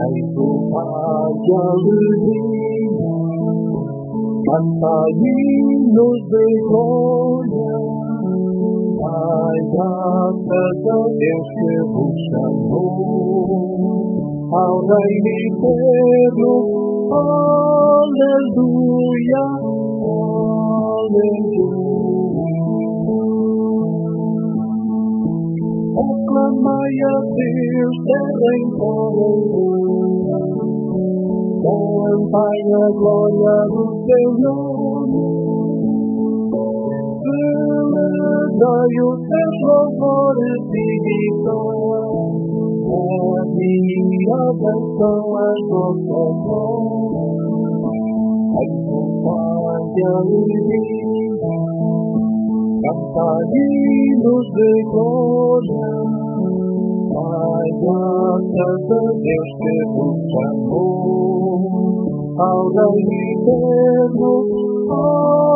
exultar de alegria, cantar hinos de glória, dai graças a Deus que vos chamou ao reino eterno. Aleluia, aleluia. Aclamai a Deus, terra inteira, cantai a glória do seu nome, celebrai os seus louvores e vitórias, admiradas são as vossas mãos, exultai de alegria, cantai hinos de glória, dai graças a Deus que vos chamou ao reino eterno.